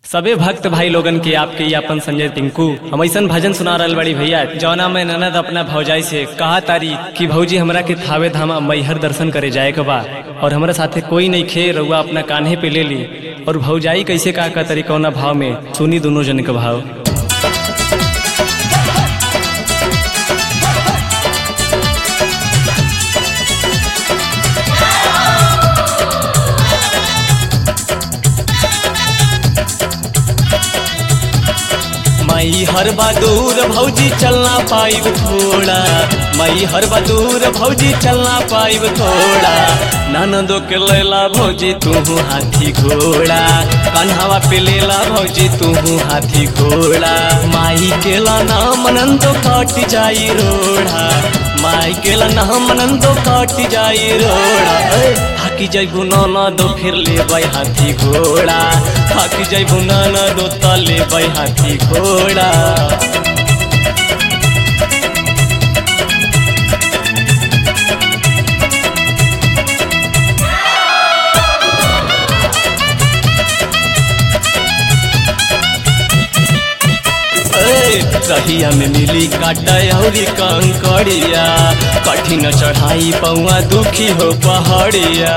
सबे भक्त भाई लोगन के आपके ये अपन संजय टिंकू हम ऐसा भजन सुना रहल बड़ी भैया जौना में ननद अपना भौजाई से कहा तारी कि भौजी हमरा के थावे धाम मैहर दर्शन करे जाए के बा और हमरा साथे कोई नहीं खे रउआ अपना कान्हे पे ले ली। और भौजाई कैसे का तरी कौना भाव में सुनी दोनों जन के भाव। मई हर बहादुर भौजी चलना पाइब थोड़ा, मई हर बहादुर भौजी चलना पाइब थोड़ा। ननदो के लेला भौजी तू हाथी घोड़ा, कन्हवा पे लेला भौजी तू हाथी घोड़ा। माई के नाम नंदो कट जाई रोड़ा, माई के नाम नंदो कट जाई रोड़ा। हाकी जैबू ननदो फिर लेबै हाथी घोड़ा, हाकी जैबू ननदो त लेबै हाथी घोड़ा। रहिया में मिली काटा औरी कंकड़िया, कठिन चढ़ाई पौआ दुखी हो पहाड़िया।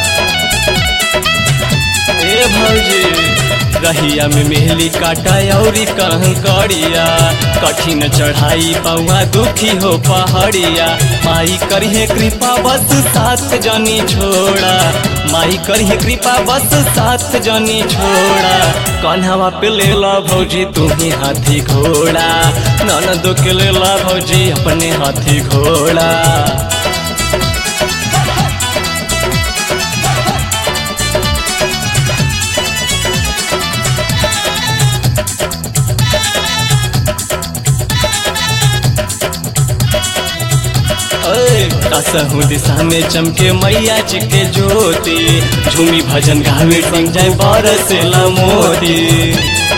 ए भौजी रहिया में मिली काटा औरी कंकड़िया, कठिन चढ़ाई पौआ दुखी हो पहाड़िया। माई करिए कृपा बस साथ जनी छोड़ा, माई करिए कृपा बस साथ जनी छोड़ा। कन्हवा पे लेला भौजी तू ही हाथी घोड़ा, ननदो के लेला भौजी अपने हाथी घोड़ा। कसहु दिशा में चमके मैया जी के ज्योति, झूमी भजन गावे संजय बरसेला मोती।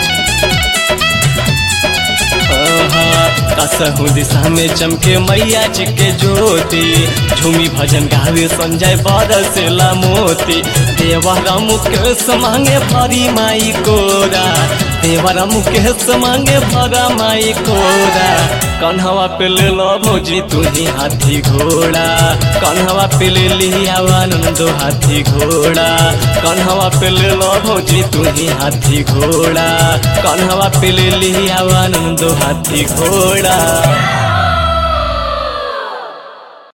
कसहु दिशा में चमके मैया जी के ज्योति, झूमी भजन गावे संजय बरसेला मोती। देवरा मुकेश मांगे भरी माई कोरा, देवरा मुकेश मांगे भरा माई कोरा। कन्हवा पे ले लो भौजी तू ही हाथी घोड़ा, कन्हवा पे ले लिया नंदो हाथी घोड़ा। कन्हवा पे ले लो भौजी तू ही हाथी घोड़ा, कन्हवा पे ले लिया नंदो हाथी घोड़ा।